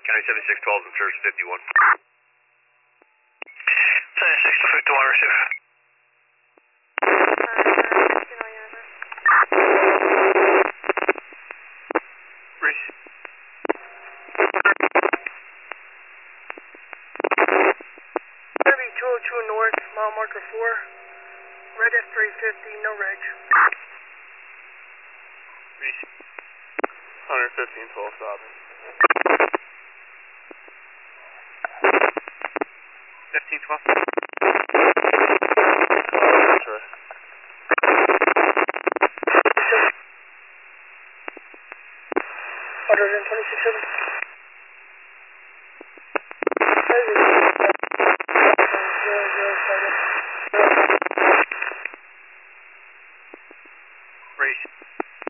County 7612 and Church 51. 76 to 51, receive. Receive. 202 north, mile marker 4, red F350, no reg. Receive. 115, 12 stopping. 1512. That's right. 126.7.